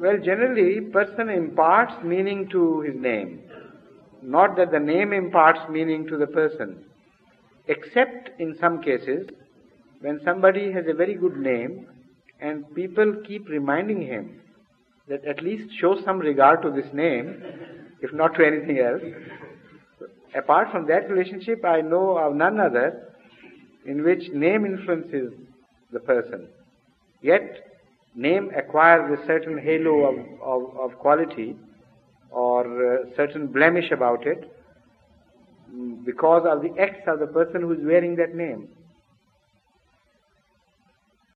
Well, generally, person imparts meaning to his name. Not that the name imparts meaning to the person. Except in some cases, when somebody has a very good name and people keep reminding him that at least show some regard to this name, if not to anything else. Apart from that relationship, I know of none other in which name influences the person. Yet, name acquires a certain halo of quality or a certain blemish about it because of the acts of the person who is wearing that name.